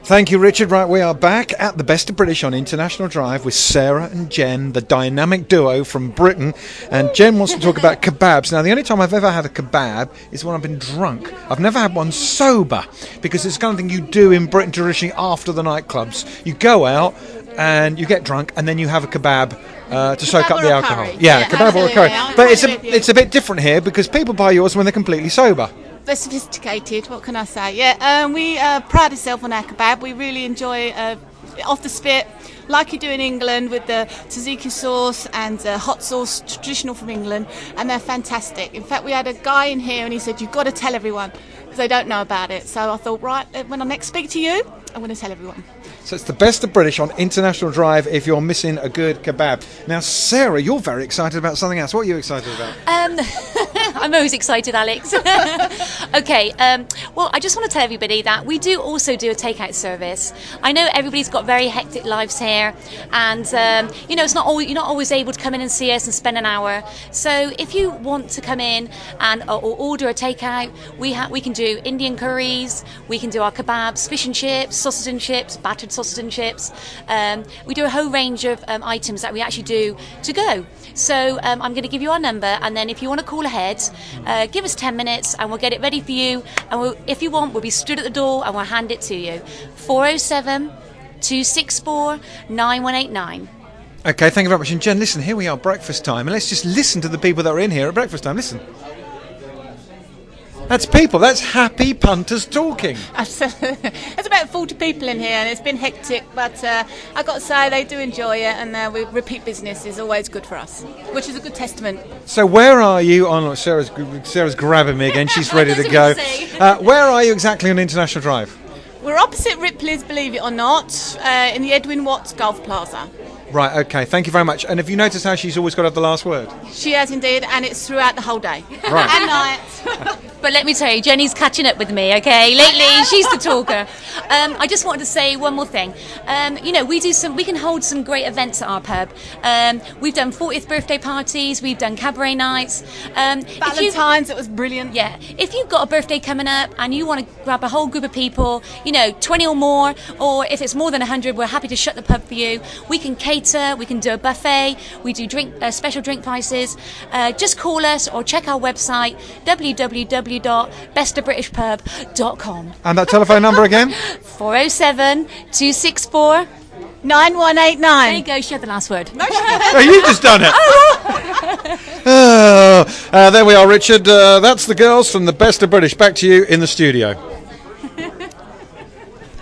Thank you, Richard. Right, we are back at the Best of British on International Drive with Sarah and Jen, the dynamic duo from Britain. And Jen wants to talk about kebabs. Now, the only time I've ever had a kebab is when I've been drunk. I've never had one sober, because it's the kind of thing you do in Britain traditionally after the nightclubs. You go out and you get drunk, and then you have a kebab to soak up the alcohol. Yeah, kebab or a curry. But it's a bit different here, because people buy yours when they're completely sober. They're sophisticated, what can I say? Yeah, we pride ourselves on our kebab. We really enjoy off the spit, like you do in England, with the tzatziki sauce and hot sauce, traditional from England, and they're fantastic. In fact, we had a guy in here and he said, you've got to tell everyone, because they don't know about it. So I thought, right, when I next speak to you, I'm going to tell everyone. So it's the Best of British on International Drive if you're missing a good kebab. Now, Sarah, you're very excited about something else. What are you excited about? I'm always excited, Alex. Okay, well, I just want to tell everybody that we do also do a takeout service. I know everybody's got very hectic lives here, and it's not always, you're not always able to come in and see us and spend an hour. So if you want to come in and or order a takeout, we can do Indian curries, we can do our kebabs, fish and chips, sausage and chips, battered sausage and chips. We do a whole range of items that we actually do to go. So I'm going to give you our number, and then if you want to call ahead, give us 10 minutes and we'll get it ready for you. And if you want, we'll be stood at the door and we'll hand it to you. 407 264 9189. Okay, thank you very much. And Jen, listen, here we are, breakfast time, and let's just listen to the people that are in here at breakfast time. Listen. That's people. That's happy punters talking. There's about 40 people in here, and it's been hectic, but I've got to say they do enjoy it, and repeat business is always good for us, which is a good testament. So where are you on... Sarah's grabbing me again. She's ready to go. Where are you exactly on International Drive? We're opposite Ripley's, believe it or not, in the Edwin Watts Golf Plaza. Right, okay, thank you very much. And have you noticed how she's always got to have the last word? She has indeed, and it's throughout the whole day. Right. And night. But let me tell you, Jenny's catching up with me, okay? Lately, she's the talker. I just wanted to say one more thing. We can hold some great events at our pub. We've done 40th birthday parties, we've done cabaret nights. Valentine's, it was brilliant. Yeah. If you've got a birthday coming up and you want to grab a whole group of people, 20 or more, or if it's more than 100, we're happy to shut the pub for you. We can cater, we can do a buffet, we do special drink prices. Just call us or check our website, www.bestofbritishpub.com. And that telephone number again? 407 264 9189. There you go, she had the last word. Oh, you just done it. There we are, Richard. That's the girls from the Best of British. Back to you in the studio.